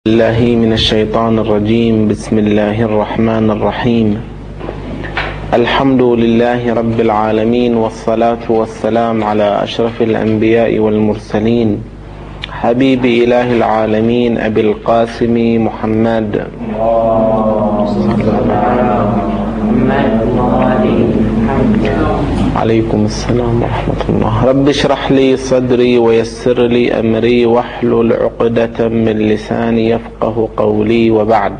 الله من الشيطان الرجيم. بسم الله الرحمن الرحيم. الحمد لله رب العالمين، والصلاة والسلام على أشرف الأنبياء والمرسلين، حبيب إله العالمين أبي القاسم محمد. عليكم السلام ورحمة الله. رب اشرح لي صدري ويسر لي أمري واحلل عقدة من لساني يفقه قولي، وبعد.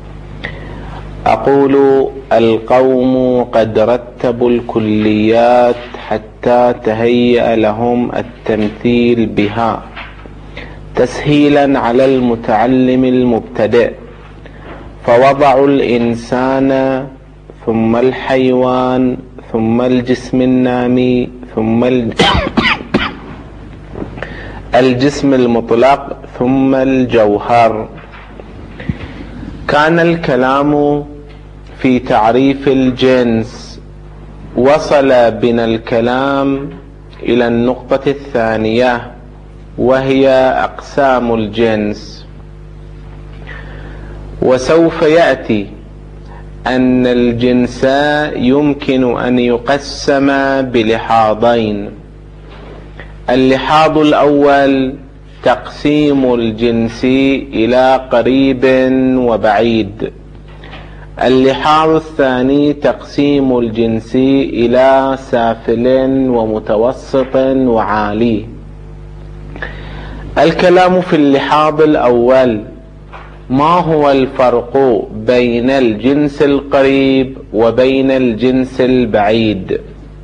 أقول: القوم قد رتبوا الكليات حتى تهيأ لهم التمثيل بها تسهيلا على المتعلم المبتدئ، فوضعوا الإنسان ثم الحيوان ثم الجسم النامي ثم الجسم المطلق ثم الجوهر. كان الكلام في تعريف الجنس، وصل بنا الكلام إلى النقطة الثانية، وهي أقسام الجنس. وسوف يأتي أن الجنس يمكن أن يقسم بلحاظين: اللحاظ الأول تقسيم الجنس إلى قريب وبعيد، اللحاظ الثاني تقسيم الجنس إلى سافل ومتوسط وعالي. الكلام في اللحاظ الأول: ما هو الفرق بين الجنس القريب وبين الجنس البعيد؟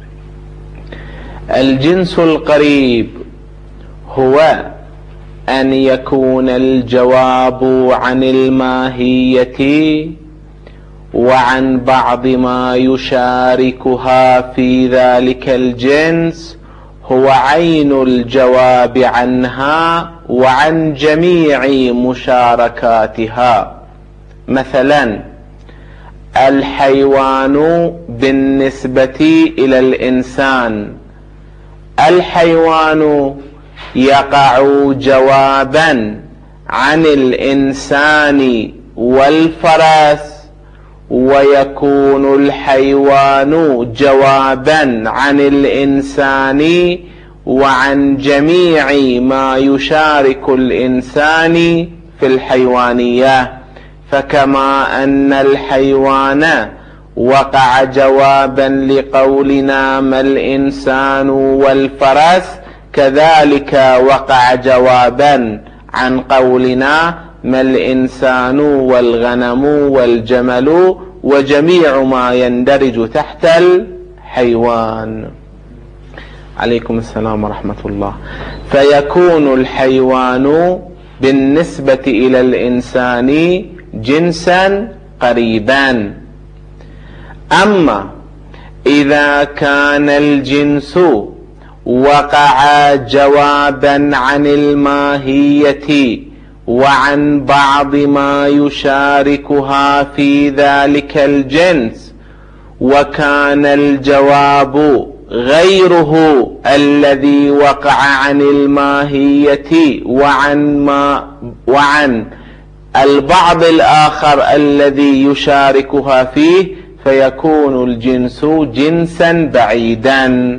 الجنس القريب هو أن يكون الجواب عن الماهية وعن بعض ما يشاركها في ذلك الجنس هو عين الجواب عنها وعن جميع مشاركاتها. مثلا الحيوان بالنسبة إلى الإنسان، الحيوان يقع جوابا عن الإنسان والفرس، ويكون الحيوان جوابا عن الإنسان وعن جميع ما يشارك الإنسان في الحيوانية. فكما أن الحيوان وقع جوابا لقولنا ما الإنسان والفرس، كذلك وقع جوابا عن قولنا ما الإنسان والغنم والجمل وجميع ما يندرج تحت الحيوان. عليكم السلام ورحمة الله. فيكون الحيوان بالنسبة إلى الإنسان جنسا قريبا. أما إذا كان الجنس وقع جوابا عن الماهية وعن بعض ما يشاركها في ذلك الجنس، وكان الجواب غيره الذي وقع عن الماهية وعن البعض الآخر الذي يشاركها فيه، فيكون الجنس جنسا بعيدا.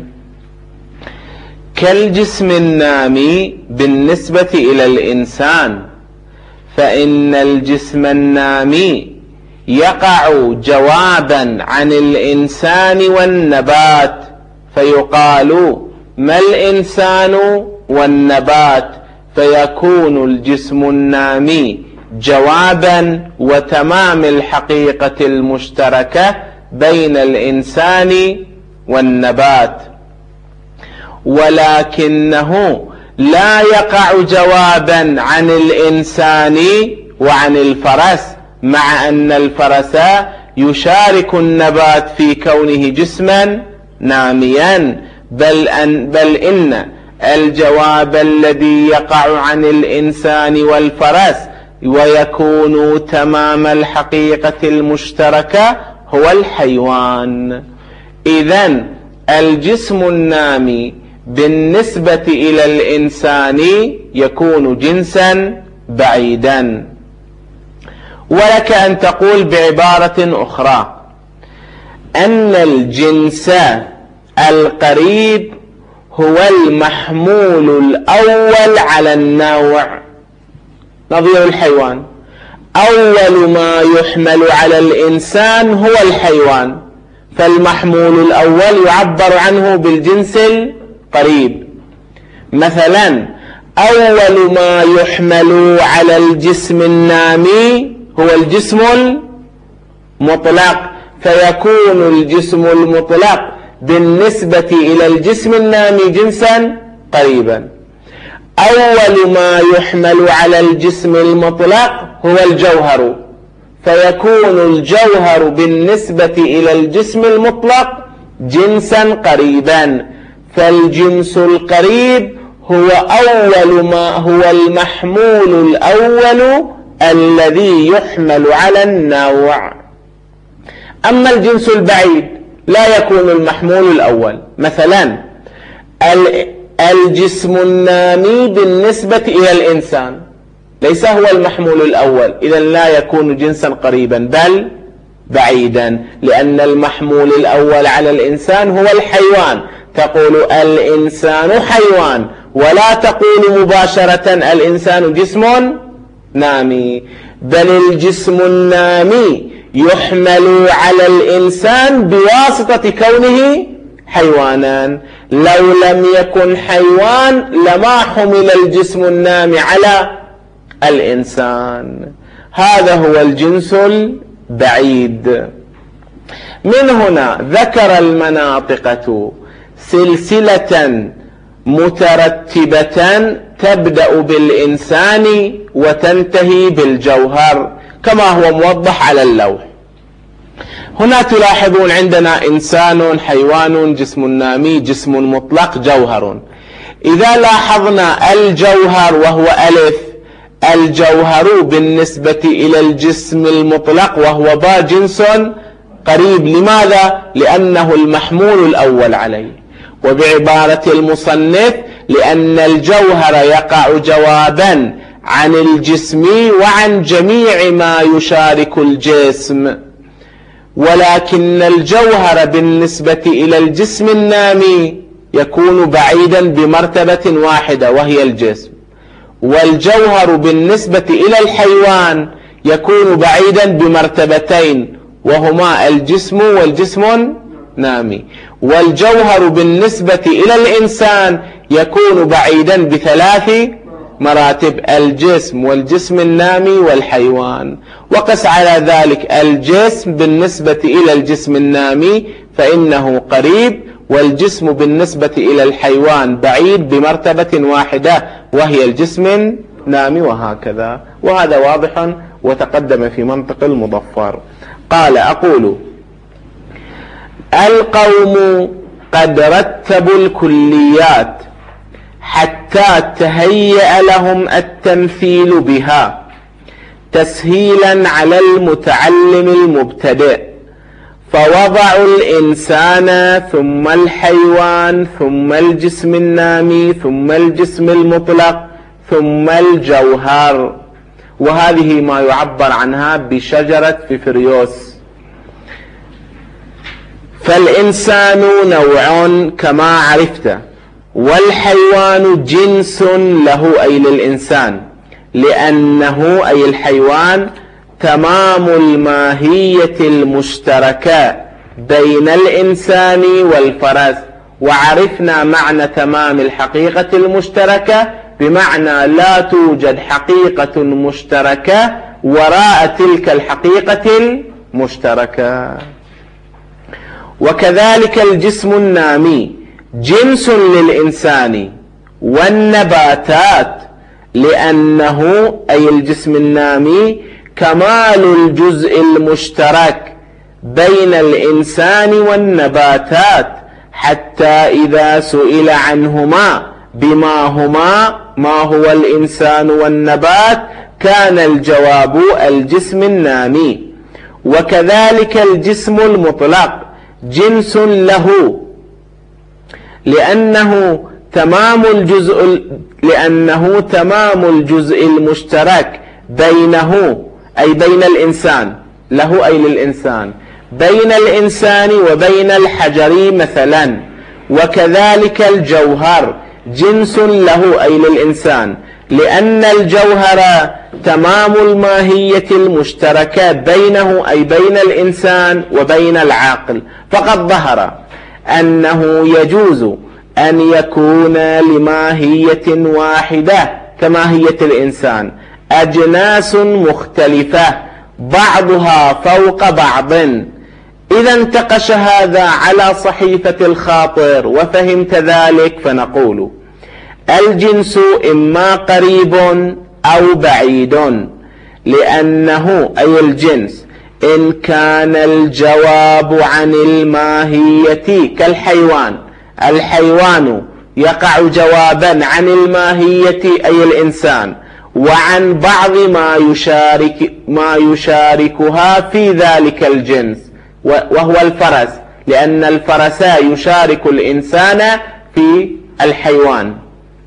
كالجسم النامي بالنسبة إلى الإنسان، فإن الجسم النامي يقع جوابا عن الإنسان والنبات، فيقال ما الإنسان والنبات، فيكون الجسم النامي جوابا وتمام الحقيقة المشتركة بين الإنسان والنبات. ولكنه لا يقع جوابا عن الإنسان وعن الفرس، مع أن الفرس يشارك النبات في كونه جسما ناميا، بل إن الجواب الذي يقع عن الإنسان والفرس ويكون تمام الحقيقة المشتركة هو الحيوان. إذن الجسم النامي بالنسبة إلى الإنسان يكون جنسا بعيدا. ولك أن تقول بعبارة أخرى أن الجنس القريب هو المحمول الأول على النوع، نظير الحيوان. أول ما يحمل على الإنسان هو الحيوان، فالمحمول الأول يعبر عنه بالجنس القريب. مثلا أول ما يحمل على الجسم النامي هو الجسم المطلق، فيكون الجسم المطلق بالنسبة إلى الجسم النامي جنسا قريبا. أول ما يحمل على الجسم المطلق هو الجوهر، فيكون الجوهر بالنسبة إلى الجسم المطلق جنسا قريبا. فالجنس القريب هو المحمول الأول الذي يحمل على النوع. أما الجنس البعيد لا يكون المحمول الأول. مثلا الجسم النامي بالنسبة إلى الإنسان ليس هو المحمول الأول، إذن لا يكون جنسا قريبا بل بعيدا، لأن المحمول الأول على الإنسان هو الحيوان. تقول الإنسان حيوان، ولا تقول مباشرة الإنسان جسم نامي، بل الجسم النامي يحمل على الإنسان بواسطة كونه حيوانا. لو لم يكن حيوان لما حمل الجسم النامي على الإنسان. هذا هو الجنس البعيد. من هنا ذكر المناطقة سلسلة مترتبة تبدأ بالإنسان وتنتهي بالجوهر كما هو موضح على اللوح. هنا تلاحظون عندنا إنسان، حيوان، جسم نامي، جسم مطلق، جوهر. إذا لاحظنا الجوهر وهو ألف، الجوهر بالنسبة إلى الجسم المطلق وهو باء جنس قريب. لماذا؟ لأنه المحمول الأول عليه. وبعبارة المصنف لأن الجوهر يقع جوابا عن الجسم وعن جميع ما يشارك الجسم، ولكن الجوهر بالنسبة إلى الجسم النامي يكون بعيدا بمرتبة واحدة وهي الجسم، والجوهر بالنسبة إلى الحيوان يكون بعيدا بمرتبتين وهما الجسم والجسم النامي، والجوهر بالنسبة إلى الإنسان يكون بعيدا بثلاث مراتب: الجسم والجسم النامي والحيوان. وقس على ذلك الجسم بالنسبة إلى الجسم النامي فإنه قريب، والجسم بالنسبة إلى الحيوان بعيد بمرتبة واحدة وهي الجسم النامي، وهكذا. وهذا واضح وتقدم في منطق المظفر. قال: أقول القوم قد رتبوا الكليات حتى تهيأ لهم التمثيل بها تسهيلا على المتعلم المبتدئ، فوضعوا الإنسان ثم الحيوان ثم الجسم النامي ثم الجسم المطلق ثم الجوهر. وهذه ما يعبر عنها بشجرة فيفريوس. فالإنسان نوع كما عرفت، والحيوان جنس له أي للإنسان، لأنه أي الحيوان تمام الماهية المشتركة بين الإنسان والفرس. وعرفنا معنى تمام الحقيقة المشتركة بمعنى لا توجد حقيقة مشتركة وراء تلك الحقيقة المشتركة. وكذلك الجسم النامي جنس للإنسان والنباتات، لأنه أي الجسم النامي كمال الجزء المشترك بين الإنسان والنباتات، حتى إذا سئل عنهما بما هما ما هو الإنسان والنبات كان الجواب الجسم النامي. وكذلك الجسم المطلق جنس له، لأنه تمام الجزء المشترك بينه أي بين الإنسان، له أي للإنسان، بين الإنسان وبين الحجر مثلا. وكذلك الجوهر جنس له أي للإنسان، لأن الجوهر تمام الماهية المشتركة بينه أي بين الإنسان وبين العاقل. فقد ظهر أنه يجوز أن يكون لماهية واحدة كماهية الإنسان أجناس مختلفة بعضها فوق بعض. إذا انتقش هذا على صحيفة الخاطر وفهمت ذلك، فنقول الجنس إما قريب أو بعيد، لأنه أي الجنس إن كان الجواب عن الماهية كالحيوان، الحيوان يقع جوابا عن الماهية أي الإنسان وعن بعض ما يشاركها في ذلك الجنس، وهو الفرس، لأن الفرس يشارك الإنسان في الحيوان.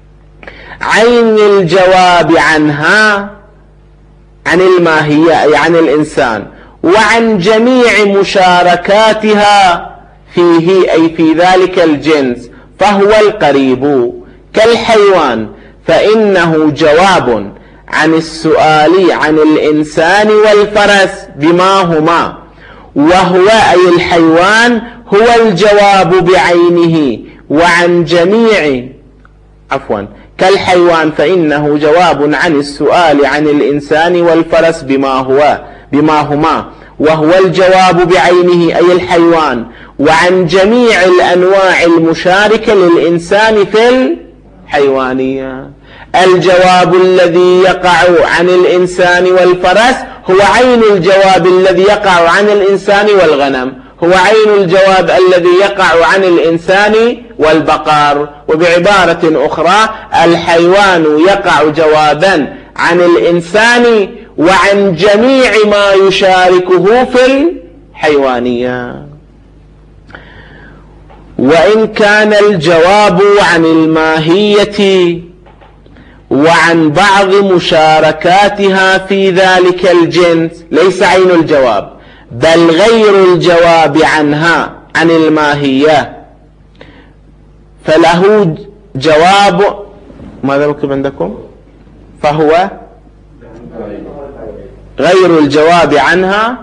عين الجواب عنها عن الماهية أي عن الإنسان وعن جميع مشاركاتها فيه أي في ذلك الجنس، فهو القريب كالحيوان، فإنه جواب عن السؤال عن الإنسان والفرس بما هما، وهو أي الحيوان هو الجواب بعينه وعن جميع كالحيوان فإنه جواب عن السؤال عن الإنسان والفرس بما هما، وهو الجواب بعينه أي الحيوان وعن جميع الأنواع المشاركة للإنسان في الحيوانية. الجواب الذي يقع عن الإنسان والفرس هو عين الجواب الذي يقع عن الإنسان والغنم، هو عين الجواب الذي يقع عن الإنسان والبقر. وبعبارة أخرى الحيوان يقع جوابا عن الإنسان وعن جميع ما يشاركه في الحيوانية. وإن كان الجواب عن الماهية وعن بعض مشاركاتها في ذلك الجنس ليس عين الجواب بل غير الجواب عنها عن الماهية، فله جواب ماذا مكتوب عندكم؟ فهو غير الجواب عنها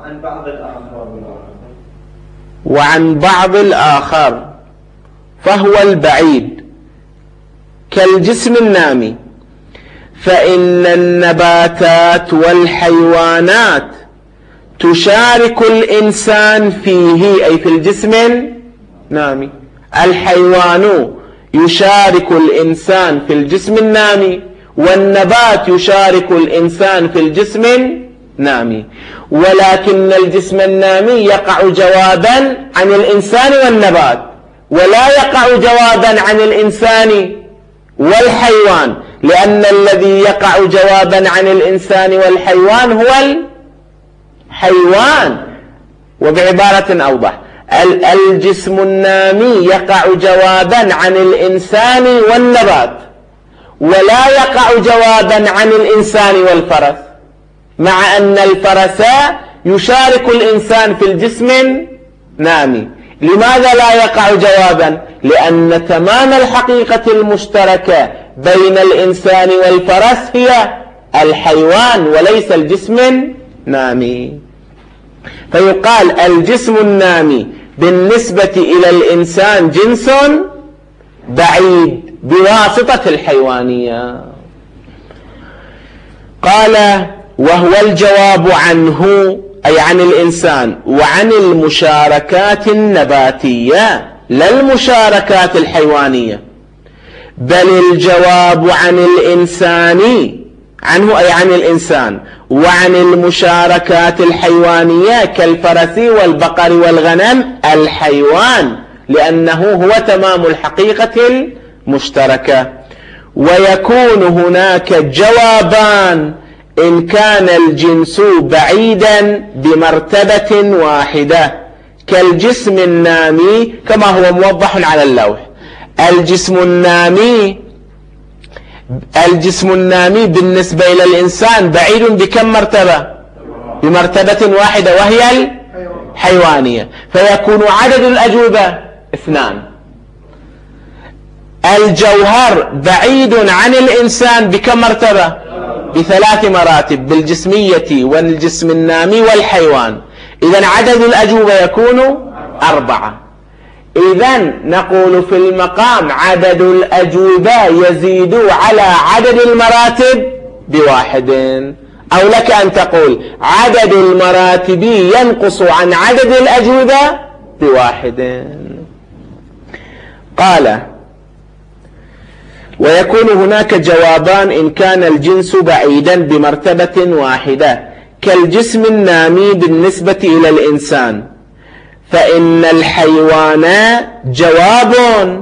وعن بعض الآخر فهو البعيد كالجسم النامي، فإن النباتات والحيوانات تشارك الإنسان فيه أي في الجسم النامي. الحيوان يشارك الإنسان في الجسم النامي، والنبات يشارك الإنسان في الجسم النامي، ولكن الجسم النامي يقع جوابا عن الإنسان والنبات، ولا يقع جوابا عن الإنسان والحيوان، لأن الذي يقع جوابا عن الإنسان والحيوان هو الحيوان. وبعبارة أوضح الجسم النامي يقع جوابا عن الإنسان والنبات، ولا يقع جوابا عن الإنسان والفرس، مع أن الفرس يشارك الإنسان في الجسم النامي. لماذا لا يقع جوابا؟ لأن تمام الحقيقة المشتركة بين الإنسان والفرس هي الحيوان وليس الجسم النامي. فيقال الجسم النامي بالنسبة إلى الإنسان جنس بعيد بواسطة الحيوانية. قال وهو الجواب عنه أي عن الإنسان وعن المشاركات النباتية لا المشاركات الحيوانية، بل الجواب عن الإنسان عنه أي عن الإنسان وعن المشاركات الحيوانية كالفرس والبقر والغنم الحيوان، لأنه هو تمام الحقيقة المشتركة. ويكون هناك جوابان إن كان الجنس بعيدا بمرتبة واحدة كالجسم النامي كما هو موضح على اللوح. الجسم النامي الجسم النامي بالنسبة إلى الإنسان بعيد بكم مرتبة؟ بمرتبة واحدة وهي الحيوانية، فيكون عدد الأجوبة 2. الجوهر بعيد عن الإنسان بكم مرتبة؟ ب3 مراتب، بالجسمية والجسم النامي والحيوان. إذن عدد الأجوبة يكون 4. إذن نقول في المقام عدد الأجوبة يزيد على عدد المراتب ب1، أو لك أن تقول عدد المراتب ينقص عن عدد الأجوبة ب1. قال: ويكون هناك جوابان إن كان الجنس بعيدا بمرتبة واحدة كالجسم النامي بالنسبة إلى الإنسان، فإن الحيوان جواب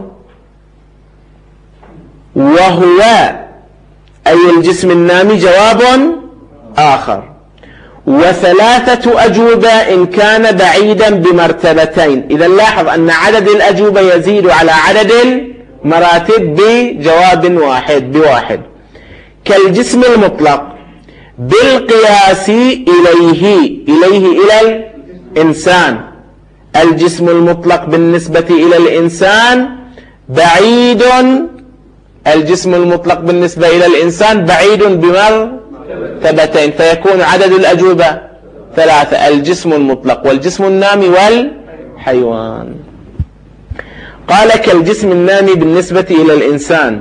وهو أي الجسم النامي جواب آخر، و3 أجوبة إن كان بعيدا بمرتبتين. إذا لاحظ أن عدد الأجوبة يزيد على عدد المراتب بجواب واحد ب1. كالجسم المطلق بالقياس إليه إلى الإنسان، الجسم المطلق بالنسبة إلى الإنسان بعيد، الجسم المطلق بالنسبة إلى الإنسان بعيد بمرتبتين، فيكون عدد الأجوبة 3: الجسم المطلق والجسم النامي والحيوان. قال: كالجسم النامي بالنسبة إلى الإنسان،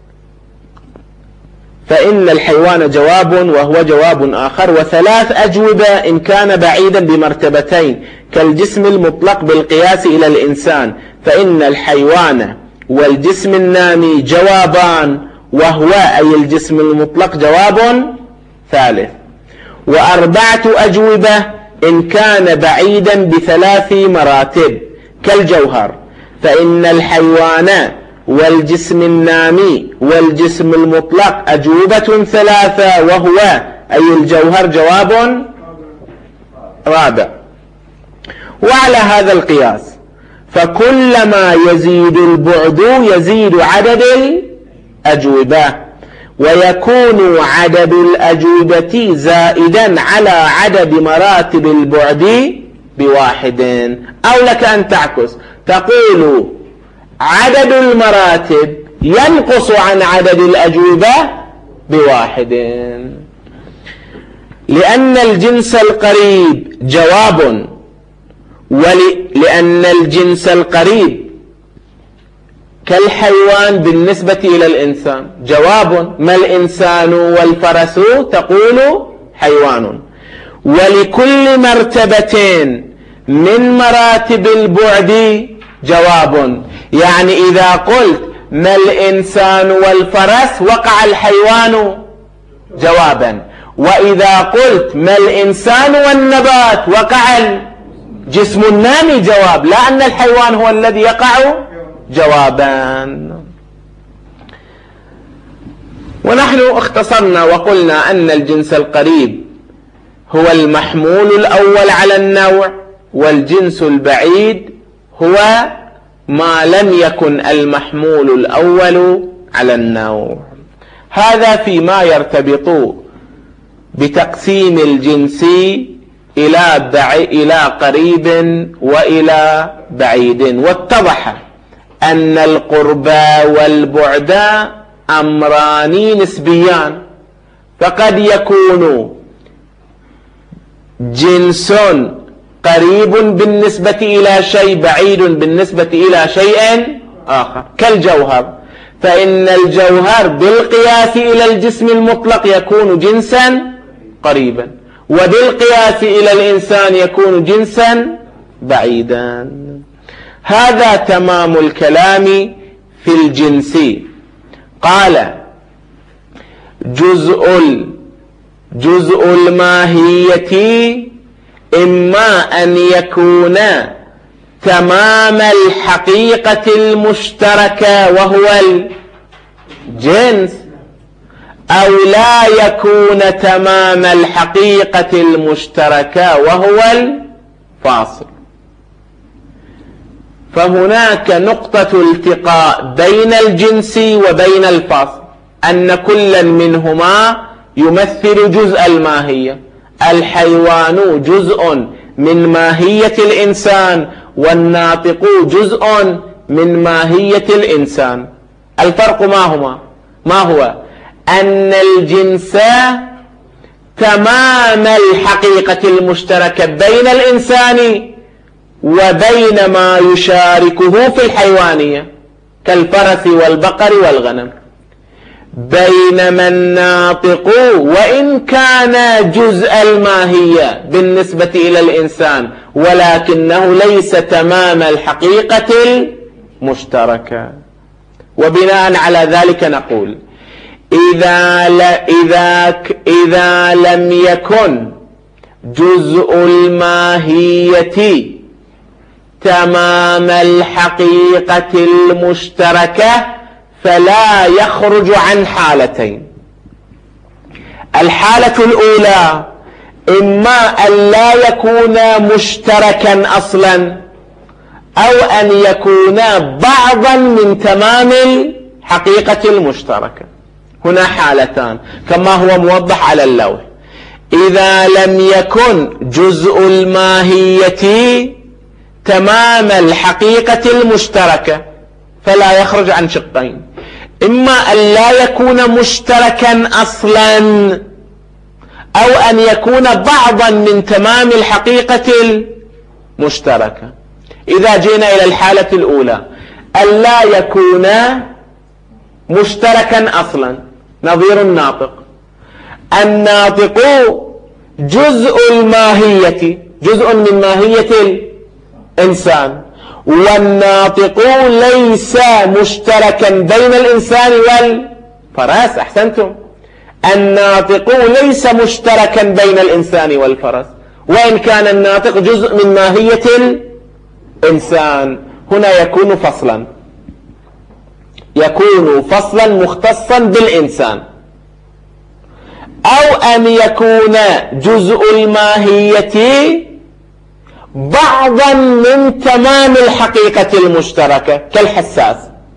فإن الحيوان جواب وهو جواب آخر، و3 أجوبة إن كان بعيدا بمرتبتين كالجسم المطلق بالقياس إلى الإنسان، فإن الحيوان والجسم النامي جوابان وهو أي الجسم المطلق جواب ثالث، و4 أجوبة إن كان بعيدا ب3 مراتب كالجوهر، فإن الحيوان والجسم النامي والجسم المطلق أجوبة 3 وهو أي الجوهر جواب رابع. وعلى هذا القياس فكلما يزيد البعد يزيد عدد الأجوبة، ويكون عدد الأجوبة زائدا على عدد مراتب البعد ب1. أو لك أن تعكس تقول عدد المراتب ينقص عن عدد الأجوبة ب1، لأن الجنس القريب جواب، ولأن الجنس القريب كالحيوان بالنسبة إلى الإنسان جواب، ما الإنسان والفرس تقول حيوان، ولكل مرتبتين من مراتب البعد جواب. يعني إذا قلت ما الإنسان والفرس وقع الحيوان جوابا، وإذا قلت ما الإنسان والنبات وقع الجسم النامي جواب، لا أن الحيوان هو الذي يقع جوابا. ونحن اختصرنا وقلنا أن الجنس القريب هو المحمول الأول على النوع، والجنس البعيد هو ما لم يكن المحمول الأول على النوع. هذا فيما يرتبط بتقسيم الجنس إلى قريب وإلى بعيد. واتضح أن القرب والبعد أمران نسبيان، فقد يكون جنس قريب بالنسبة إلى شيء بعيد بالنسبة إلى شيء آخر كالجوهر، فإن الجوهر بالقياس إلى الجسم المطلق يكون جنسا قريبا، وبالقياس إلى الإنسان يكون جنسا بعيدا. هذا تمام الكلام في الجنس. قال: جزء الماهية إما أن يكون تمام الحقيقة المشتركة وهو الجنس، أو لا يكون تمام الحقيقة المشتركة وهو الفاصل. فهناك نقطة التقاء بين الجنس وبين الفاصل، أن كلا منهما يمثل جزء الماهية. الحيوان جزء من ماهية الإنسان، والناطق جزء من ماهية الإنسان. الفرق ما هو؟ أن الجنس تمام الحقيقة المشتركة بين الإنسان وبين ما يشاركه في الحيوانية كالفرس والبقر والغنم، بينما الناطق وإن كان جزء الماهية بالنسبة إلى الإنسان ولكنه ليس تمام الحقيقة المشتركة. وبناء على ذلك نقول إذا لم يكن جزء الماهية تمام الحقيقة المشتركة فلا يخرج عن حالتين. الحالة الأولى إما أن لا يكون مشتركا أصلا، أو أن يكون بعضا من تمام الحقيقة المشتركة. هنا حالتان كما هو موضح على اللوح. إذا لم يكن جزء الماهية تمام الحقيقة المشتركة فلا يخرج عن شقين: إما أن لا يكون مشتركا أصلا، أو أن يكون بعضا من تمام الحقيقة المشتركة. إذا جينا إلى الحالة الأولى أن لا يكون مشتركا أصلا، نظير الناطق. الناطق جزء الماهية، جزء من ماهية الإنسان، والناطق ليس مشتركا بين الإنسان والفرس. أحسنتم، الناطق ليس مشتركا بين الإنسان والفرس، وإن كان الناطق جزء من ماهية الإنسان. هنا يكون فصلا مختصا بالإنسان، أو أن يكون جزء الماهية بعضا من تمام الحقيقة المشتركة كالحساس.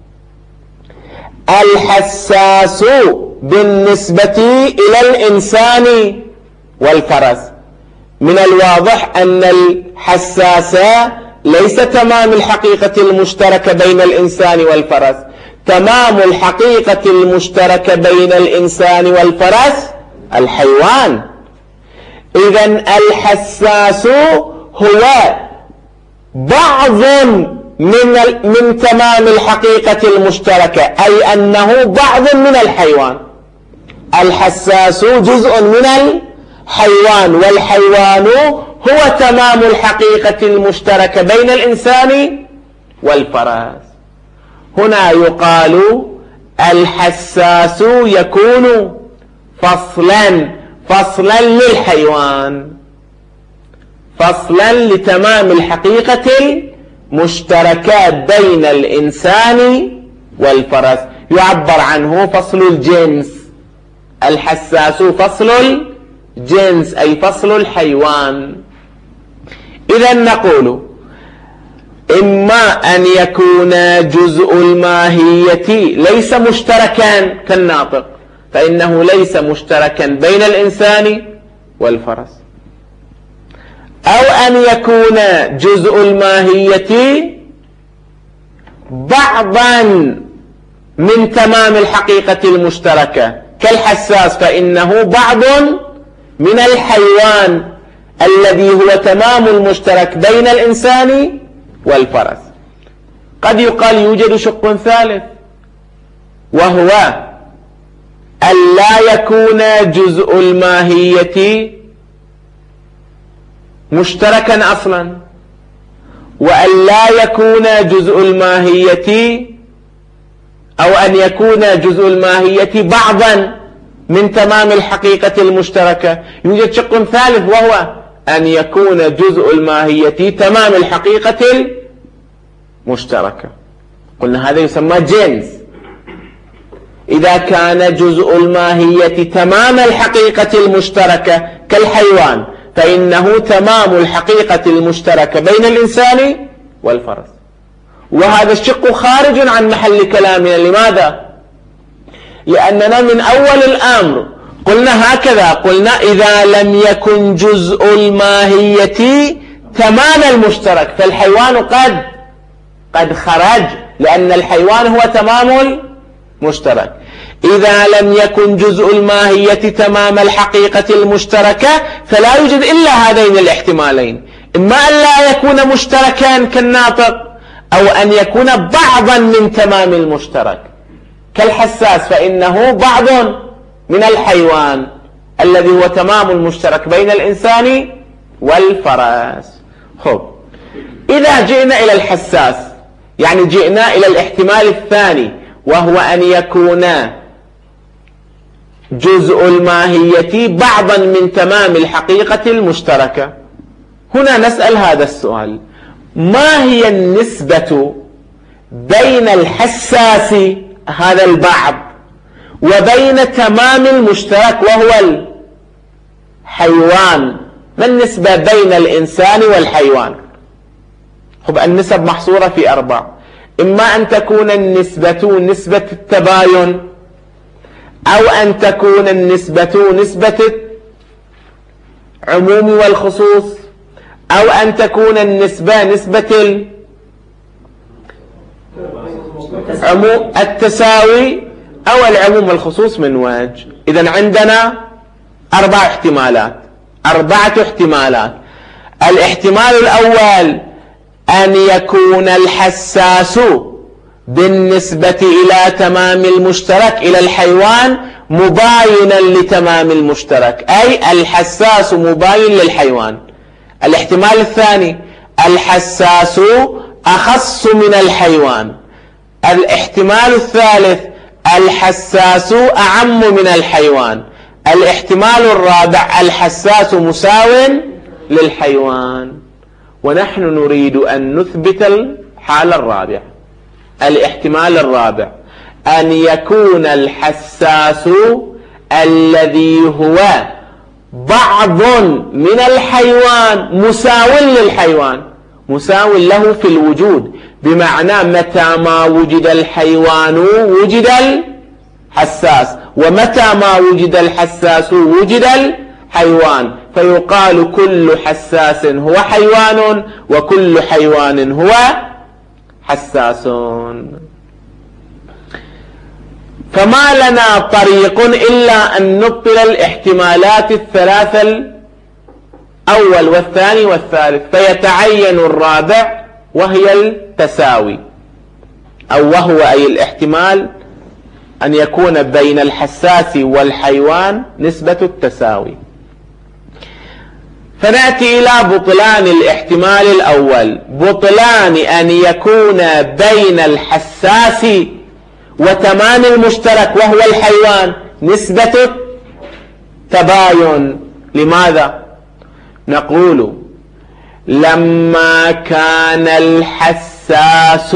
الحساس بالنسبة إلى الإنسان والفرس من الواضح أن الحساس ليس تمام الحقيقة المشتركة بين الإنسان والفرس. تمام الحقيقة المشتركة بين الإنسان والفرس الحيوان. إذن الحساس هو بعض من تمام الحقيقة المشتركة، أي أنه بعض من الحيوان. الحساس جزء من الحيوان، والحيوان هو تمام الحقيقة المشتركة بين الإنسان والفرس. هنا يقال الحساس يكون فصلا للحيوان، فصلا لتمام الحقيقة المشتركة بين الإنسان والفرس، يعبر عنه فصل الجنس. الحساس فصل الجنس أي فصل الحيوان. إذا نقول إما أن يكون جزء الماهية ليس مشتركا كالناطق، فإنه ليس مشتركا بين الإنسان والفرس، أو أن يكون جزء الماهية بعضا من تمام الحقيقة المشتركة كالحساس، فإنه بعض من الحيوان الذي هو تمام المشترك بين الإنسان والفرس. قد يقال يوجد شق ثالث، وهو أن لا يكون جزء الماهية مشتركا أصلا، وأن لا يكون جزء الماهية أو أن يكون جزء الماهية بعضا من تمام الحقيقة المشتركة. يوجد شق ثالث، وهو أن يكون جزء الماهية تمام الحقيقة المشتركة. قلنا هذا يسمى جنس. إذا كان جزء الماهية تمام الحقيقة المشتركة كالحيوان، فإنه تمام الحقيقة المشتركة بين الإنسان والفرس. وهذا الشق خارج عن محل كلامنا. لماذا؟ لأننا من أول الأمر قلنا هكذا، قلنا إذا لم يكن جزء الماهية تمام المشترك فالحيوان قد خرج، لأن الحيوان هو تمام المشترك. إذا لم يكن جزء الماهية تمام الحقيقة المشتركة فلا يوجد إلا هذين الاحتمالين، إما أن لا يكون مشتركا كالناطق، أو أن يكون بعضا من تمام المشترك كالحساس، فإنه بعض من الحيوان الذي هو تمام المشترك بين الإنسان والفرس. خب، إذا جئنا إلى الحساس يعني جئنا إلى الاحتمال الثاني، وهو أن يكون جزء الماهية بعضا من تمام الحقيقة المشتركة. هنا نسأل هذا السؤال: ما هي النسبة بين الحساس هذا البعض وبين تمام المشترك وهو الحيوان؟ ما النسبة بين الإنسان والحيوان؟ خب، النسب محصورة في 4، إما أن تكون النسبة نسبة التباين، أو أن تكون النسبة نسبة العموم والخصوص، أو أن تكون النسبة نسبة التساوي أو العموم والخصوص من وجه. إذن عندنا 4 احتمالات. الاحتمال الأول أن يكون الحساس بالنسبة إلى تمام المشترك إلى الحيوان مباينا لتمام المشترك، أي الحساس مباين للحيوان. الاحتمال الثاني: الحساس أخص من الحيوان. الاحتمال الثالث: الحساس أعم من الحيوان. الاحتمال الرابع: الحساس مساو للحيوان. ونحن نريد أن نثبت الحالة الرابعة. الاحتمال الرابع أن يكون الحساس الذي هو بعض من الحيوان مساو للحيوان، مساو له في الوجود، بمعنى متى ما وجد الحيوان وجد الحساس، ومتى ما وجد الحساس وجد الحيوان، فيقال كل حساس هو حيوان وكل حيوان هو حساس. فما لنا طريق إلا أن نبطل الاحتمالات الثلاثة، الأول والثاني والثالث، فيتعين الرابع وهي التساوي، أو وهو أي الاحتمال أن يكون بين الحساس والحيوان نسبة التساوي. فنأتي إلى بطلان الاحتمال الأول: بطلان أن يكون بين الحساس وتمام المشترك وهو الحيوان نسبة تباين. لماذا؟ نقول: لما كان الحساس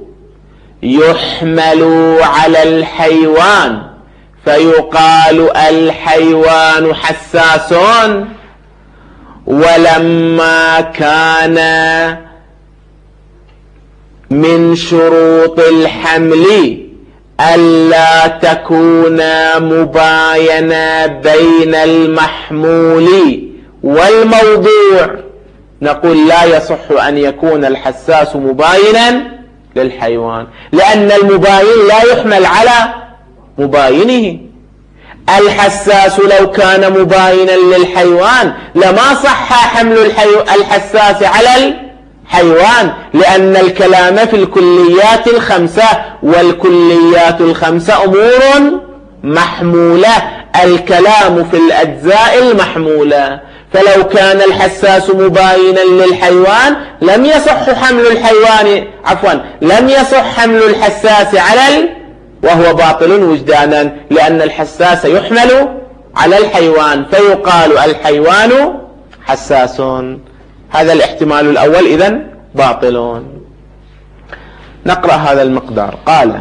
يحمل على الحيوان فيقال الحيوان حساس، ولما كان من شروط الحمل ألا تكون مباينة بين المحمول والموضوع، نقول لا يصح أن يكون الحساس مباينا للحيوان، لأن المباين لا يحمل على مباينه. الحساس لو كان مباينا للحيوان لما صح حمل الحساس على الحيوان، لأن الكلام في الكليات الخمسة، والكليات الخمسة أمور محمولة، الكلام في الأجزاء المحمولة. فلو كان الحساس مباينا للحيوان لم يصح حمل الحساس على وهو باطل وجدانا، لأن الحساس يحمل على الحيوان فيقال الحيوان حساس. هذا الاحتمال الأول إذن باطل. نقرأ هذا المقدار. قال: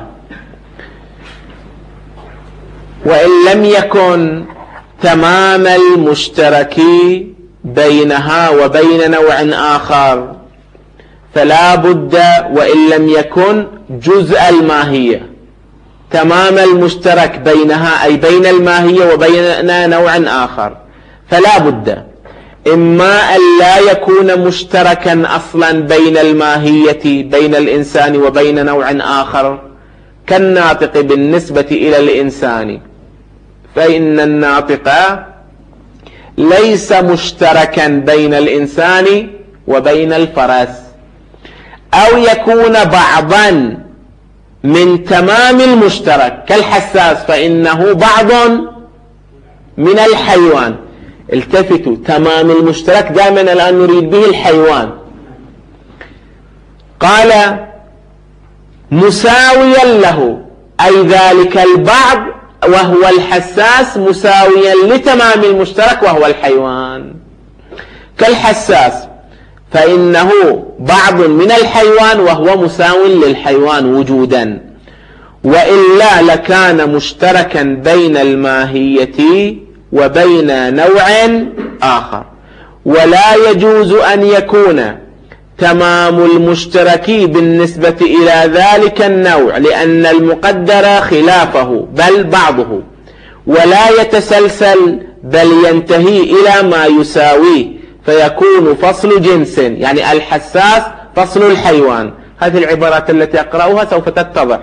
وإن لم يكن تمام المشترك بينها وبين نوع آخر فلا بد، وإن لم يكن جزء الماهية تمام المشترك بينها أي بين الماهية وبين نوع آخر، فلا بد إما أن لا يكون مشتركا أصلا بين الماهية بين الإنسان وبين نوع آخر، كالناطق بالنسبة إلى الإنسان، فإن الناطق ليس مشتركا بين الإنسان وبين الفرس، أو يكون بعضا من تمام المشترك كالحساس، فإنه بعض من الحيوان. التفتوا، تمام المشترك دائما الآن نريد به الحيوان. قال مساويا له، أي ذلك البعض وهو الحساس مساويا لتمام المشترك وهو الحيوان، كالحساس فإنه بعض من الحيوان وهو مساو للحيوان وجودا، وإلا لكان مشتركا بين الماهية وبين نوع آخر. ولا يجوز أن يكون تمام المشترك بالنسبة إلى ذلك النوع، لأن المقدر خلافه بل بعضه، ولا يتسلسل بل ينتهي إلى ما يساويه، فيكون فصل جنس، يعني الحساس فصل الحيوان. هذه العبارات التي أقرأها سوف تتضح.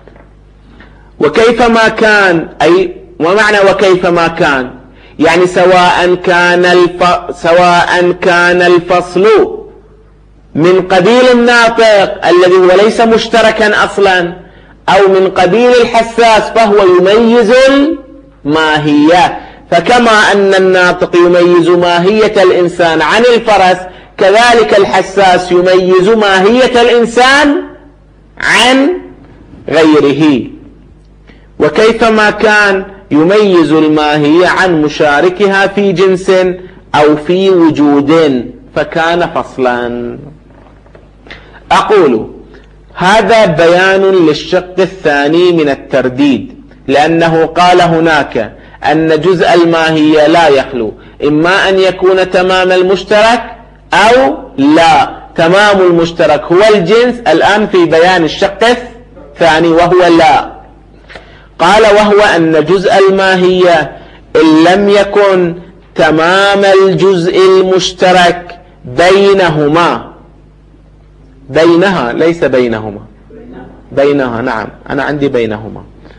وكيفما كان، أي ومعنى وكيفما كان يعني سواء كان الفصل من قبيل الناطق الذي هو ليس مشتركا أصلا، أو من قبيل الحساس فهو يميز الماهية. فكما أن الناطق يميز ماهية الإنسان عن الفرس، كذلك الحساس يميز ماهية الإنسان عن غيره. وكيفما كان يميز الماهية عن مشاركها في جنس أو في وجود، فكان فصلا. أقول هذا بيان للشق الثاني من الترديد، لأنه قال هناك أن جزء الماهية لا يخلو إما أن يكون تمام المشترك أو لا تمام المشترك هو الجنس. الآن في بيان الشق الثاني وهو لا. قال وهو أن جزء الماهية إن لم يكن تمام الجزء المشترك بينهما، بينها ليس بينهما، بينها، نعم أنا عندي بينهما،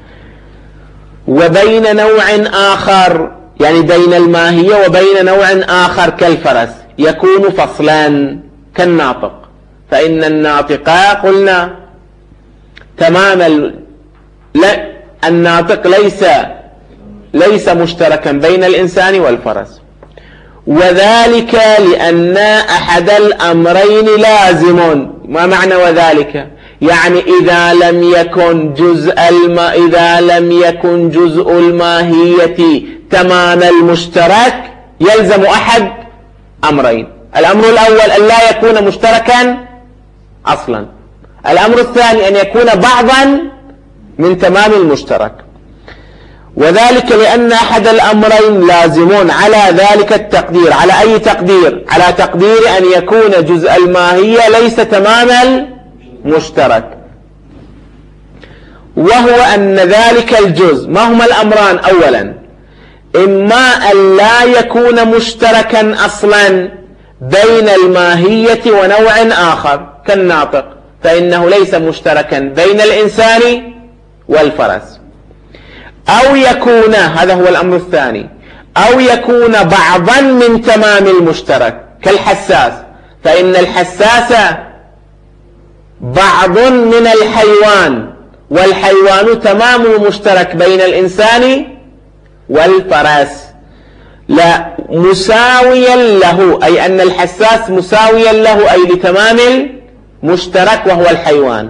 وبين نوع آخر، يعني بين الماهية وبين نوع آخر كالفرس، يكون فصلا كالناطق. فإن الناطق قلنا تمام الناطق ليس مشتركا بين الإنسان والفرس، وذلك لأن أحد الأمرين لازم. ما معنى وذلك؟ يعني إذا لم يكن جزء الماهية تمام المشترك يلزم أحد أمرين. الأمر الأول أن لا يكون مشتركا أصلا، الأمر الثاني أن يكون بعضا من تمام المشترك، وذلك لأن أحد الأمرين لازمون على ذلك التقدير. على أي تقدير؟ على تقدير أن يكون جزء الماهية ليس تمام المشترك، وهو أن ذلك الجزء، ما هما الأمران؟ أولا إما أن لا يكون مشتركا أصلا بين الماهية ونوع آخر كالناطق، فإنه ليس مشتركا بين الإنسان والفرس، أو يكون، هذا هو الأمر الثاني، أو يكون بعضا من تمام المشترك كالحساس، فإن الحساس بعض من الحيوان، والحيوان تمام المشترك بين الإنسان والفرس، لا مساويا له، أي أن الحساس مساويا له أي لتمام المشترك وهو الحيوان.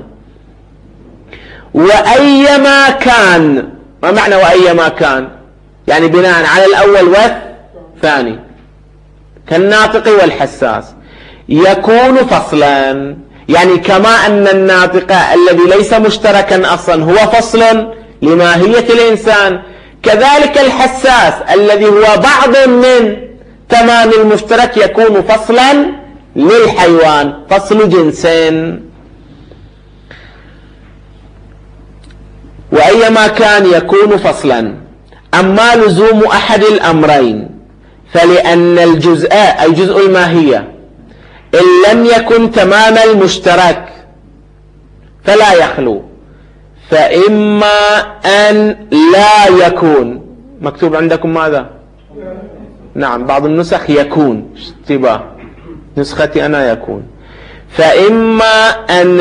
وأيما كان، ما معنى وأيما كان؟ يعني بناء على الأول والثاني كالناطق والحساس يكون فصلا، يعني كما أن الناطق الذي ليس مشتركا أصلا هو فصل لماهية الإنسان، كذلك الحساس الذي هو بعض من تمام المشترك يكون فصلا للحيوان، فصل جنسين. وأيما كان يكون فصلا. أما لزوم أحد الأمرين فلأن الجزء أي جزء الماهية إن لم يكن تمام المشترك فلا يخلو، فإما أن لا يكون. مكتوب عندكم ماذا؟ نعم، بعض النسخ يكون، اشتباه، نسختي أنا يكون. فإما أن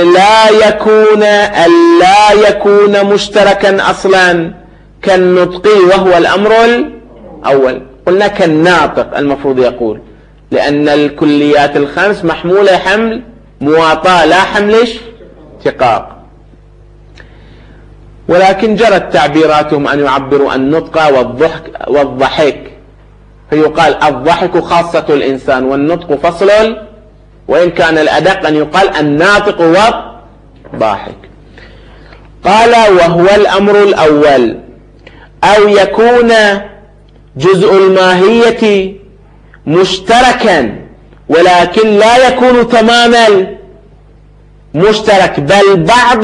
لا يكون مشتركا أصلا كالنطق وهو الأمر الأول. قلنا كالناطق المفروض يقول، لأن الكليات الخمس محمولة حمل مواطاة لا حمل اشتقاق. ولكن جرت تعبيراتهم أن يعبروا النطق والضحك، فيقال الضحك خاصة الإنسان والنطق فصل، وإن كان الأدق أن يقال الناطق والضاحك. قال وهو الأمر الأول، أو يكون جزء الماهية مشتركا ولكن لا يكون تمام المشترك بل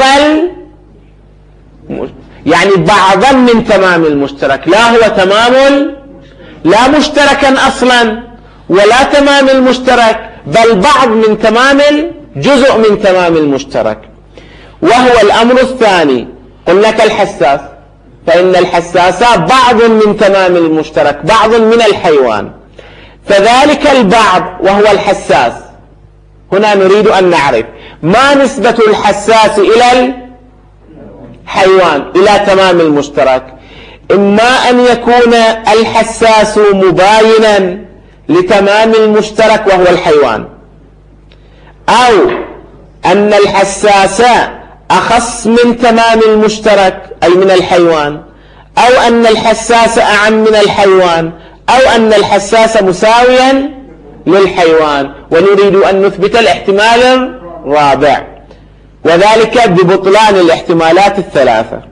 يعني بعضا من تمام المشترك، لا هو تمام لا مشتركا أصلا ولا تمام المشترك بل بعض من تمام جزء من تمام المشترك. وهو الأمر الثاني، قلنا كالحساس، فإن الحساس بعض من تمام المشترك، بعض من الحيوان، فذلك البعض وهو الحساس. هنا نريد أن نعرف ما نسبة الحساس إلى الحيوان إلى تمام المشترك. إما أن يكون الحساس مباينا لتمام المشترك وهو الحيوان، أو أن الحساس أخص من تمام المشترك أي من الحيوان، أو أن الحساس أعم من الحيوان، أو أن الحساس مساويا للحيوان. ونريد أن نثبت الاحتمال الرابع، وذلك ببطلان الاحتمالات الثلاثة.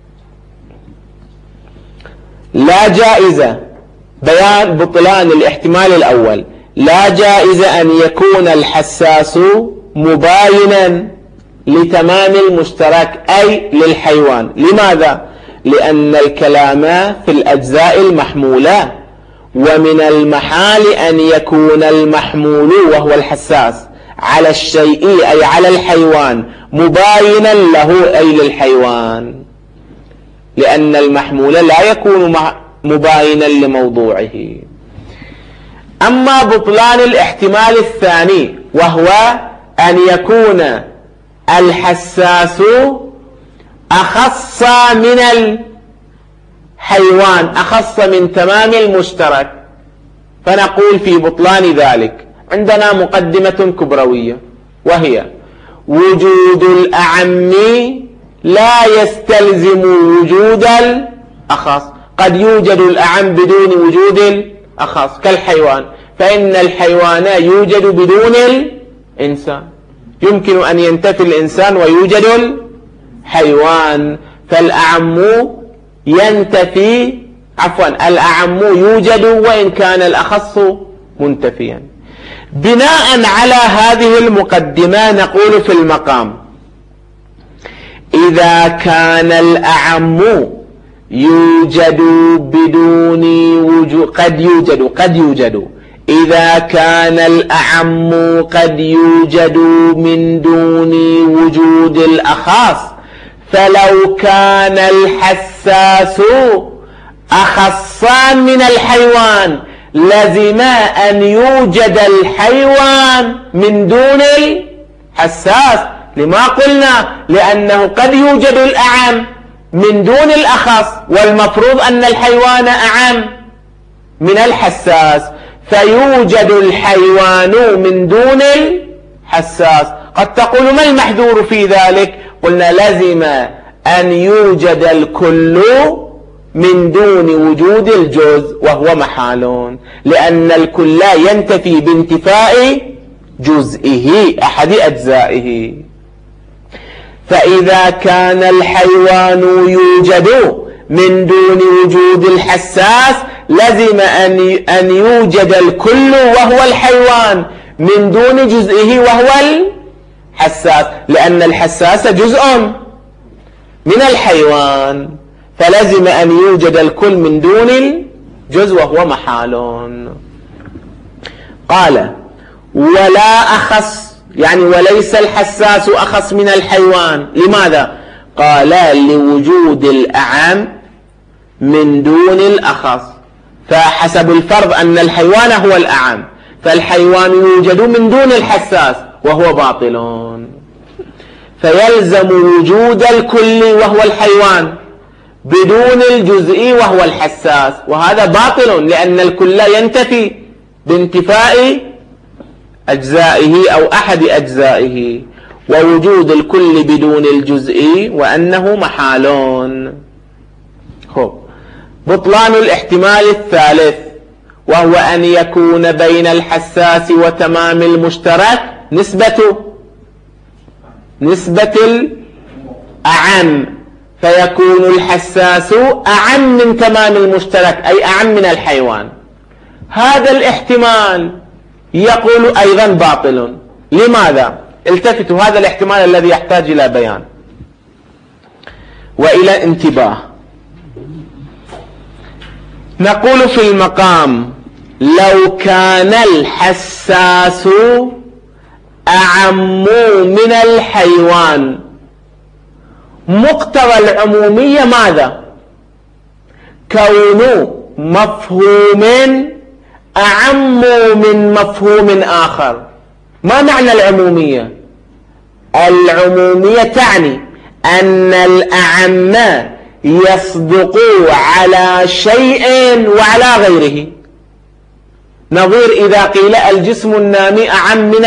لا جائزة، بيان بطلان الاحتمال الأول، لا جائزة أن يكون الحساس مباينا لتمام المشترك أي للحيوان. لماذا؟ لأن الكلام في الأجزاء المحمولة، ومن المحال أن يكون المحمول وهو الحساس على الشيء أي على الحيوان مباينا له أي للحيوان، لأن المحمول لا يكون مباينا لموضوعه. أما بطلان الاحتمال الثاني وهو أن يكون الحساس أخص من الحيوان، أخص من تمام المشترك، فنقول في بطلان ذلك عندنا مقدمة كبروية، وهي وجود الأعم لا يستلزم وجود الأخص. قد يوجد الأعم بدون وجود الأخص كالحيوان، فإن الحيوان يوجد بدون الإنسان، يمكن أن ينتفي الإنسان ويوجد الحيوان، فالأعم ينتفي، الأعم يوجد وإن كان الأخص منتفيا. بناء على هذه المقدمة نقول في المقام: إذا كان الأعم يوجد بدون وجود، قد يوجد إذا كان الأعم قد يوجد من دون وجود الأخص، فلو كان الحساس أخصا من الحيوان لزم أن يوجد الحيوان من دون الحساس. لما قلنا؟ لأنه قد يوجد الأعم من دون الأخص، والمفروض أن الحيوان أعم من الحساس، فيوجد الحيوان من دون الحساس. قد تقول ما المحذور في ذلك؟ قلنا لزم أن يوجد الكل من دون وجود الجزء، وهو محال، لأن الكل ينتفي بانتفاء جزئه أحد أجزائه. فإذا كان الحيوان يوجد من دون وجود الحساس لزم أن يوجد الكل وهو الحيوان من دون جزئه وهو الحساس، لأن الحساس جزء، من الحيوان، فلزم أن يوجد الكل من دون الجزء وهو محال. قال ولا أخص، يعني وليس الحساس أخص من الحيوان. لماذا؟ قال لوجود الأعم من دون الأخص، فحسب الفرض أن الحيوان هو الأعم، فالحيوان يوجد من دون الحساس وهو باطل، فيلزم وجود الكل وهو الحيوان بدون الجزء وهو الحساس، وهذا باطل لأن الكل ينتفي بانتفاء أجزائه أو أحد أجزائه، ووجود الكل بدون الجزء وأنه محال. بطلان الاحتمال الثالث، وهو أن يكون بين الحساس وتمام المشترك نسبة الأعم، فيكون الحساس أعم من تمام المشترك أي أعم من الحيوان. هذا الاحتمال يقول أيضا باطل. لماذا؟ التفتوا، هذا الاحتمال الذي يحتاج إلى بيان وإلى انتباه. نقول في المقام لو كان الحساس أعم من الحيوان، مقتضى العمومية ماذا؟ كون مفهوم أعم من مفهوم آخر. ما معنى العمومية؟ العمومية تعني أن الأعم يصدق على شيء وعلى غيره. نظير إذا قيل الجسم النامي أعم من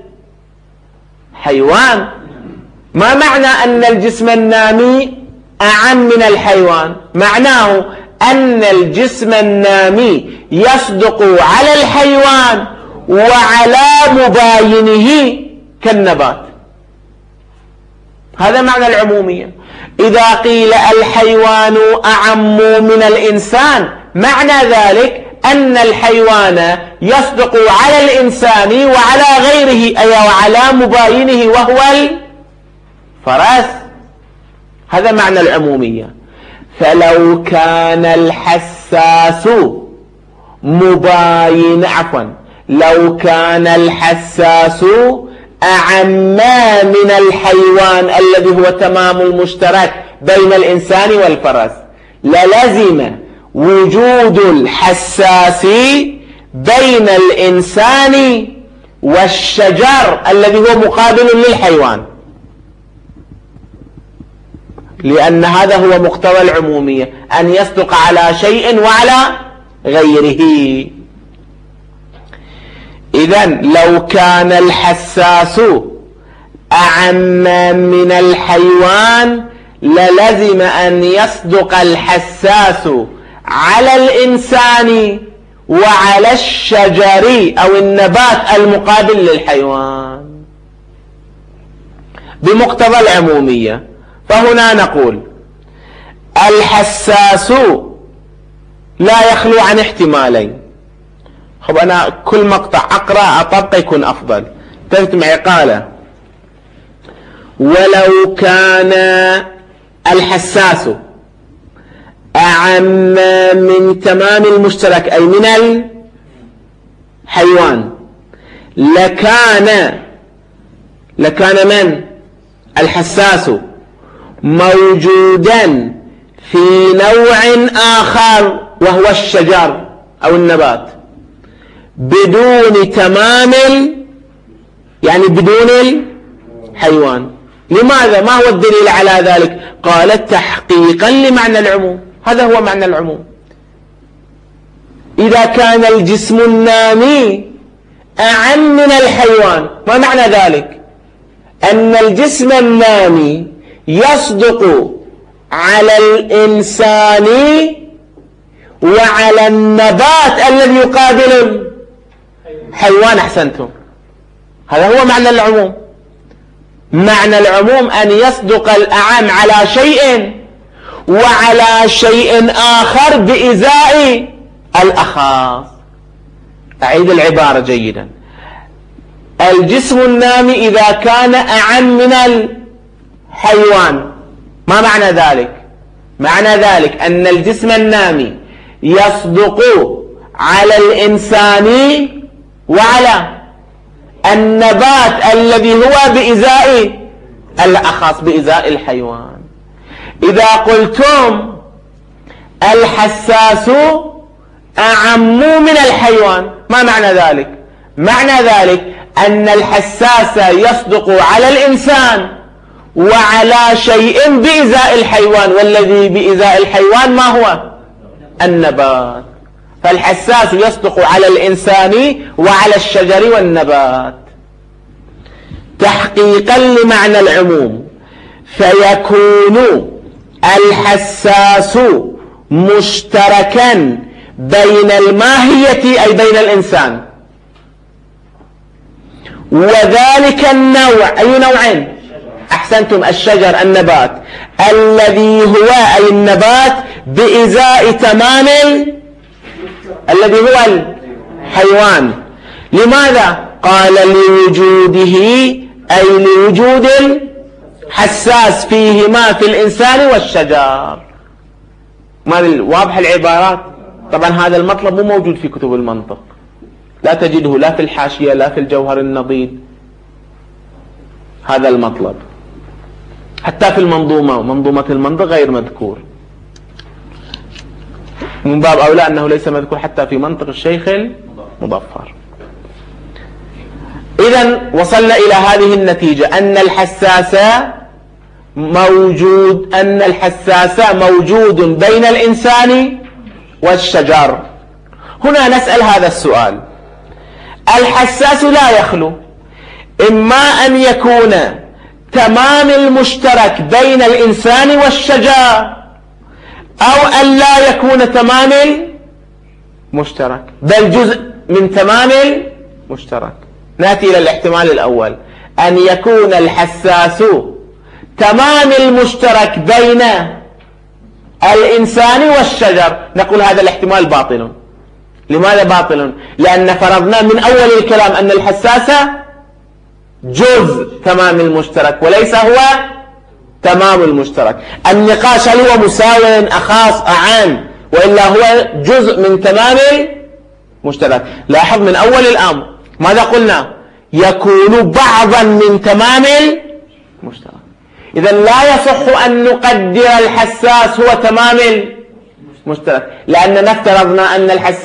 الحيوان، ما معنى أن الجسم النامي أعم من الحيوان؟ معناه أن الجسم النامي يصدق على الحيوان وعلى مباينه كالنبات. هذا معنى العمومية. إذا قيل الحيوان أعم من الإنسان، معنى ذلك أن الحيوان يصدق على الإنسان وعلى غيره أي وعلى مباينه وهو الفرس. هذا معنى العمومية. فلو كان الحساس لو كان الحساس أعم من الحيوان الذي هو تمام المشترك بين الإنسان والفرس، للزم وجود الحساس بين الإنسان والشجر الذي هو مقابل للحيوان، لأن هذا هو مقتضى العمومية، أن يصدق على شيء وعلى غيره. إذن لو كان الحساس أعم من الحيوان للزم أن يصدق الحساس على الإنسان وعلى الشجر أو النبات المقابل للحيوان بمقتضى العمومية. فهنا نقول الحساس لا يخلو عن احتمالين. خب أنا كل مقطع أقرأ أطبق يكون أفضل. انتبهت معي. قال ولو كان الحساس أعم من تمام المشترك أي من الحيوان لكان من الحساس موجودا في نوع آخر وهو الشجر أو النبات بدون تمام، يعني بدون الحيوان. لماذا؟ ما هو الدليل على ذلك؟ قال تحقيقا لمعنى العموم. هذا هو معنى العموم. إذا كان الجسم النامي أعم من الحيوان، ما معنى ذلك؟ أن الجسم النامي يصدق على الإنسان وعلى النبات الذي يقابل الحيوان. أحسنتم. هذا هو معنى العموم. معنى العموم أن يصدق الأعم على شيء وعلى شيء آخر بإزاء الأخص. أعيد العبارة جيدا. الجسم النامي إذا كان أعم من الحيوان ما معنى ذلك؟ معنى ذلك أن الجسم النامي يصدق على الإنسان وعلى النبات الذي هو بإزاء الأخص بإزاء الحيوان. إذا قلتم الحساس أعم من الحيوان، ما معنى ذلك؟ معنى ذلك أن الحساس يصدق على الإنسان وعلى شيء بإزاء الحيوان، والذي بإزاء الحيوان ما هو؟ النبات. فالحساس يصدق على الإنسان وعلى الشجر والنبات. تحقيقا لمعنى العموم فيكون الحساس مشتركا بين الماهية أي بين الإنسان، وذلك النوع أي نوعين؟ أحسنتم، الشجر النبات الذي هو أي النبات بإزاء تمام الذي هو الحيوان. لماذا؟ قال لوجوده أي لوجود الحساس فيهما في الإنسان والشجر. ما واضح العبارات؟ طبعا هذا المطلب مو موجود في كتب المنطق، لا تجده لا في الحاشية لا في الجوهر النضيد. هذا المطلب حتى في المنظومة، منظومة المنطق غير مذكور، من باب أولى أنه ليس مذكور حتى في منطق الشيخ المظفر. إذن وصلنا إلى هذه النتيجة أن الحساس موجود بين الإنسان والشجر. هنا نسأل هذا السؤال: الحساس لا يخلو إما أن يكون تمام المشترك بين الإنسان والشجر، أو أن لا يكون تمام المشترك بل جزء من تمام المشترك. نأتي إلى الاحتمال الأول، أن يكون الحساس تمام المشترك بين الإنسان والشجر. نقول هذا الاحتمال باطل. لماذا باطل؟ لأن فرضنا من أول الكلام أن الحساس جزء تمام المشترك وليس هو تمام المشترك. النقاش هل هو مساو أخاص أعان، وإلا هو جزء من تمام المشترك. لاحظ من أول الأمر ماذا قلنا؟ يكون بعضا من تمام المشترك. إذن لا يصح أن نقدر الحساس هو تمام المشترك، لأننا افترضنا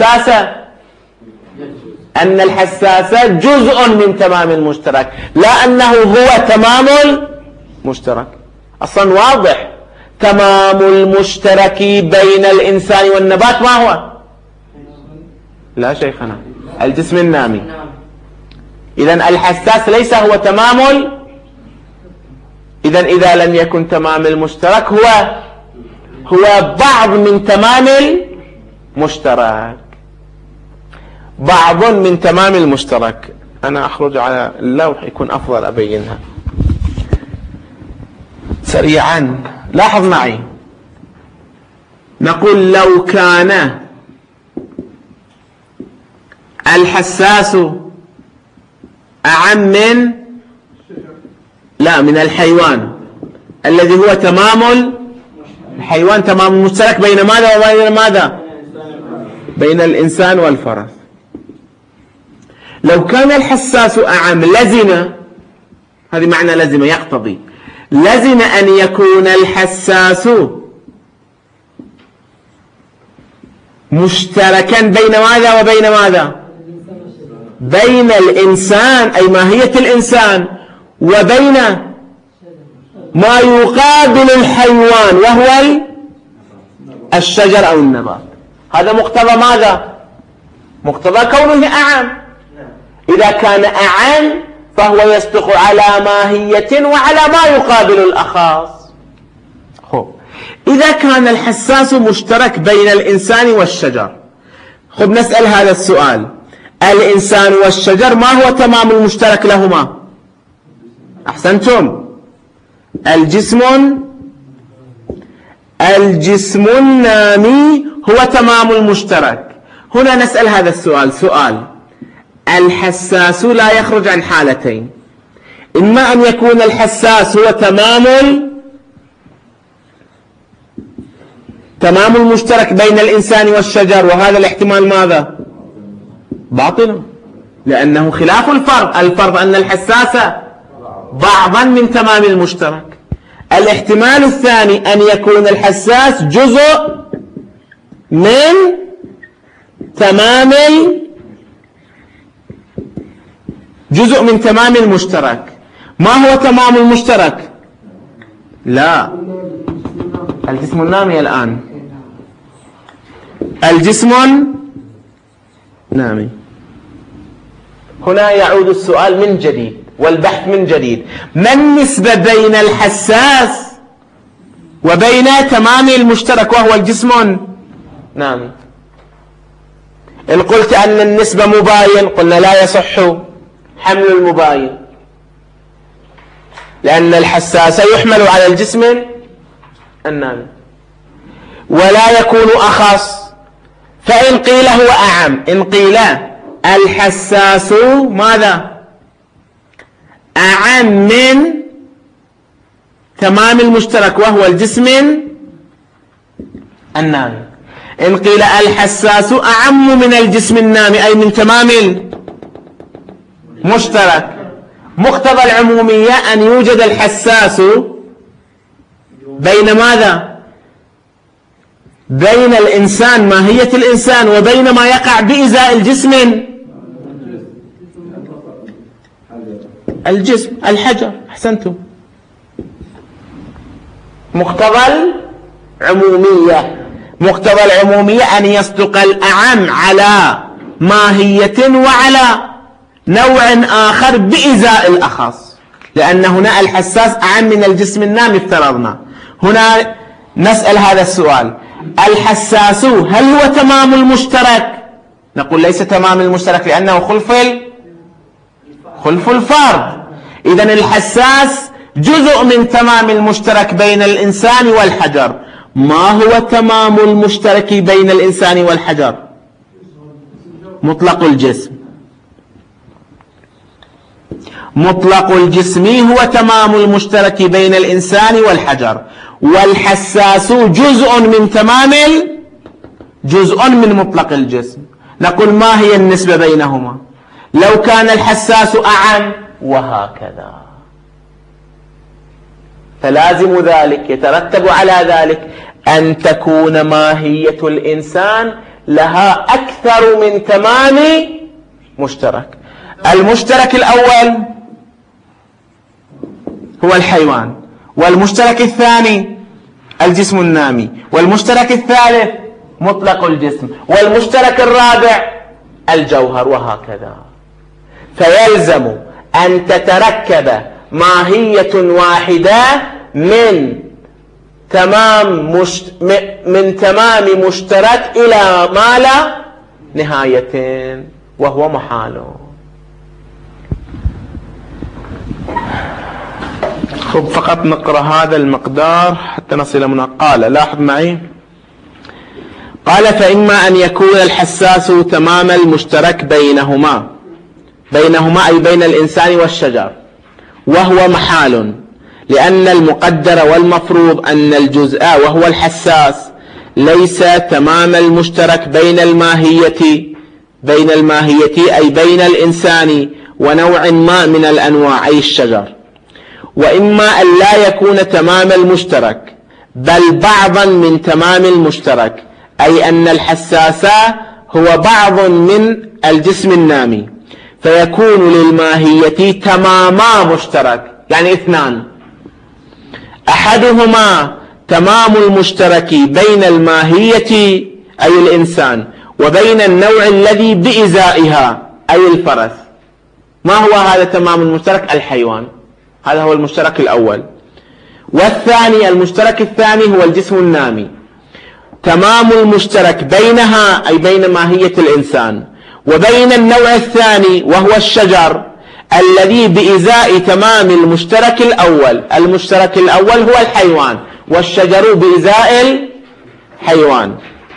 أن الحساس جزء من تمام المشترك، لا أنه هو تمام المشترك. أصلا واضح تمام المشترك بين الإنسان والنبات ما هو؟ لا شيخنا، الجسم النامي. إذن الحساس ليس هو تمام إذن إذا لم يكن تمام المشترك هو بعض من تمام المشترك، بعض من تمام المشترك. أنا أخرج على اللوح يكون أفضل أبينها سريعا. لاحظ معي، نقول لو كان الحساس أعم من الحيوان الذي هو تمام الحيوان تمام المشترك بين ماذا وبين ماذا؟ بين الإنسان والفرس. لو كان الحساس أعم لزم، هذه معنى لزم يقتضي، لزم أن يكون الحساس مشتركا بين ماذا وبين ماذا؟ بين الإنسان أي ماهية الإنسان وبين ما يقابل الحيوان وهو الشجر أو النبات. هذا مقتضى ماذا؟ مقتضى كونه أعم. إذا كان أعم فهو يصدق على ماهية وعلى ما يقابل الأخاص. إذا كان الحساس مشترك بين الإنسان والشجر، نسأل هذا السؤال: الإنسان والشجر ما هو تمام المشترك لهما؟ أحسنتم، الجسم النامي هو تمام المشترك. هنا نسأل هذا السؤال، سؤال: الحساس لا يخرج عن حالتين: إما أن يكون الحساس هو تمام تمام المشترك بين الإنسان والشجر، وهذا الاحتمال ماذا؟ باطل، لأنه خلاف الفرض. الفرض أن الحساس بعضا من تمام المشترك. الاحتمال الثاني أن يكون الحساس جزء من تمام المشترك. ما هو تمام المشترك؟ لا، الجسم النامي الآن، الجسم النامي. هنا يعود السؤال من جديد والبحث من جديد. ما النسبة بين الحساس وبين تمام المشترك وهو الجسم النامي؟ إن قلت أن النسبة مباين، قلنا لا يصح حمل المباين، لأن الحساس يحمل على الجسم النامي ولا يكون أخص. فإن قيل هو أعم، إن قيل الحساس ماذا؟ أعم من تمام المشترك وهو الجسم النامي. إن قيل الحساس أعم من الجسم النامي أي من تمام المشترك، مقتضى العمومية أن يوجد الحساس بين ماذا؟ بين الإنسان، ماهية الإنسان، وبين ما يقع بإزاء الجسم الحجر. أحسنتم. مقتضى العمومية أن يصدق الأعم على ماهية وعلى نوع آخر بإزاء الأخص، لأن هنا الحساس أعم من الجسم النامي افترضنا. هنا نسأل هذا السؤال: الحساس هل هو تمام المشترك؟ نقول ليس تمام المشترك لأنه خلف الفرض. إذن الحساس جزء من تمام المشترك بين الإنسان والحجر. ما هو تمام المشترك بين الإنسان والحجر؟ مطلق الجسم. مطلق الجسم هو تمام المشترك بين الإنسان والحجر، والحساس جزء من مطلق الجسم. نقول ما هي النسبة بينهما؟ لو كان الحساس أعم وهكذا، فلازم ذلك يترتب على ذلك أن تكون ماهية الإنسان لها أكثر من تمام مشترك. المشترك الأول هو الحيوان، والمشترك الثاني الجسم النامي، والمشترك الثالث مطلق الجسم، والمشترك الرابع الجوهر، وهكذا. فيلزم أن تتركب ماهية واحدة من تمام مشترك إلى ما لا نهاية، وهو محال. خب، فقط نقرأ هذا المقدار حتى نصل من قال. لاحظ معي، قال: فإما أن يكون الحساس تمام المشترك بينهما أي بين الإنسان والشجر، وهو محال، لأن المقدر والمفروض أن الجزء وهو الحساس ليس تمام المشترك بين الماهية أي بين الإنسان ونوع ما من الأنواع أي الشجر. وإما أن لا يكون تمام المشترك بل بعضا من تمام المشترك، أي أن الحساس هو بعض من الجسم النامي، فيكون للماهية تماما مشترك، يعني اثنان: أحدهما تمام المشترك بين الماهية أي الإنسان وبين النوع الذي بإزائها أي الفرس. ما هو هذا تمام المشترك؟ الحيوان، هذا هو المشترك الأول. والثاني، المشترك الثاني هو الجسم النامي، تمام المشترك بينها أي بين ماهية الإنسان وبين النوع الثاني وهو الشجر الذي بإزاء تمام المشترك الأول. المشترك الأول هو الحيوان، والشجر بإزاء الحيوان.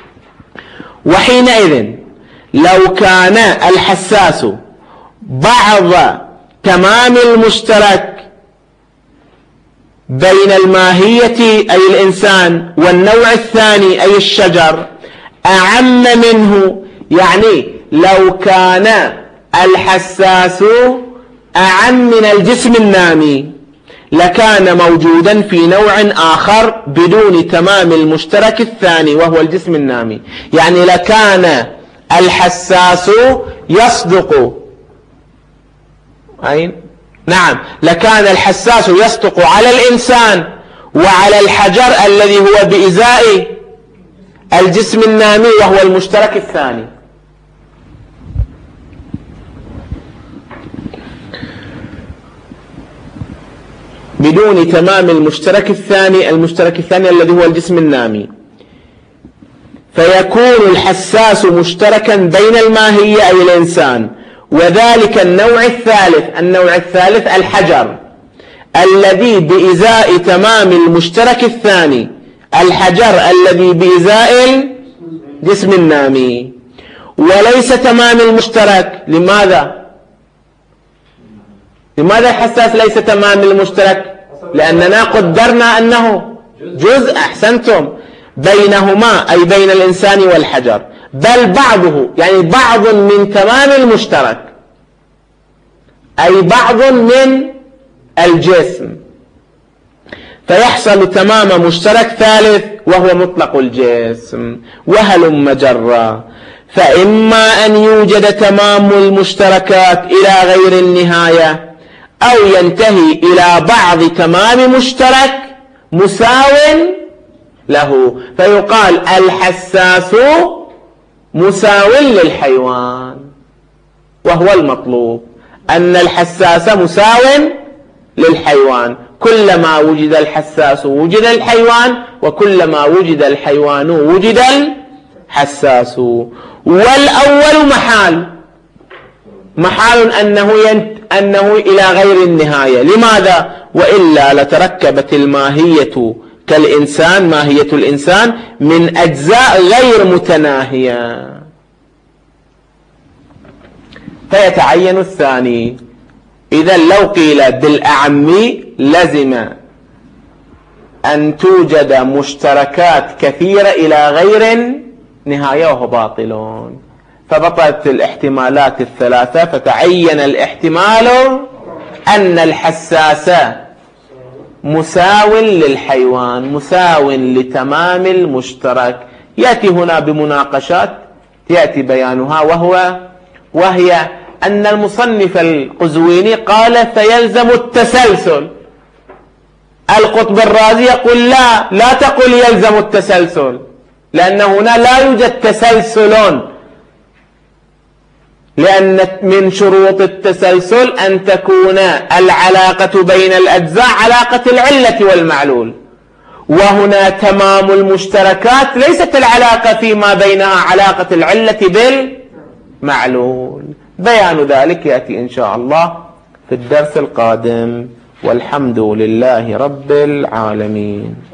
وحينئذ لو كان الحساس بعض تمام المشترك بين الماهية أي الإنسان والنوع الثاني أي الشجر أعم منه، يعني لو كان الحساس أعم من الجسم النامي لكان موجودا في نوع آخر بدون تمام المشترك الثاني وهو الجسم النامي. يعني لكان الحساس يصدق نعم لكان الحساس يصدق على الإنسان وعلى الحجر الذي هو بإزاء الجسم النامي وهو المشترك الثاني. بدون تمام المشترك الثاني الذي هو الجسم النامي، فيكون الحساس مشتركا بين الماهية أي الإنسان وذلك النوع الثالث الحجر الذي بإزاء تمام المشترك الثاني، الحجر الذي بإزاء الجسم النامي وليس تمام المشترك. لماذا الحساس ليس تمام المشترك؟ لأننا قدرنا أنه جزء، أحسنتم، بينهما أي بين الإنسان والحجر، بل بعضه يعني بعض من تمام المشترك أي بعض من الجسم، فيحصل تمام مشترك ثالث وهو مطلق الجسم. وهلم جرا، فإما أن يوجد تمام المشتركات إلى غير النهاية أو ينتهي إلى بعض تمام مشترك مساو له، فيقال الحساس مساو للحيوان، وهو المطلوب أن الحساس مساو للحيوان. كلما وجد الحساس وجد الحيوان، وكلما وجد الحيوان وجد الحساس. والأول محال أنه إلى غير النهاية. لماذا؟ وإلا لتركبت الماهية كالإنسان، ماهية الإنسان من أجزاء غير متناهية، فيتعين الثاني. إذا لو قيل بالأعم لزم أن توجد مشتركات كثيرة إلى غير نهاية وهو باطل، فبطلت الاحتمالات الثلاثة، فتعين الاحتمال أن الحساس مساو للحيوان، مساو لتمام المشترك. يأتي هنا بمناقشات يأتي بيانها، وهي أن المصنف القزويني قال فيلزم التسلسل. القطب الرازي يقول لا تقل يلزم التسلسل، لأن هنا لا يوجد تسلسل، لأن من شروط التسلسل أن تكون العلاقة بين الأجزاء علاقة العلة والمعلول، وهنا تمام المشتركات ليست العلاقة فيما بينها علاقة العلة بالمعلول. بيان ذلك يأتي إن شاء الله في الدرس القادم، والحمد لله رب العالمين.